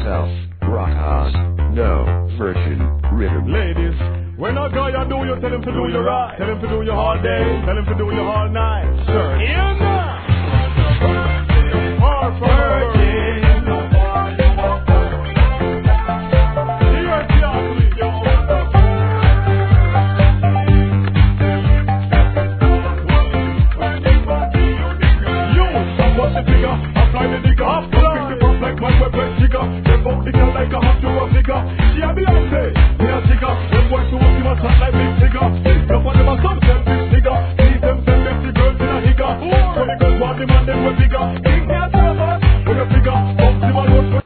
yourself. Rock on. No virgin rhythm. Ladies, when a guy a do you, tell him to do you right. Tell him to do you all day. Tell him to do you all night. Sure. You know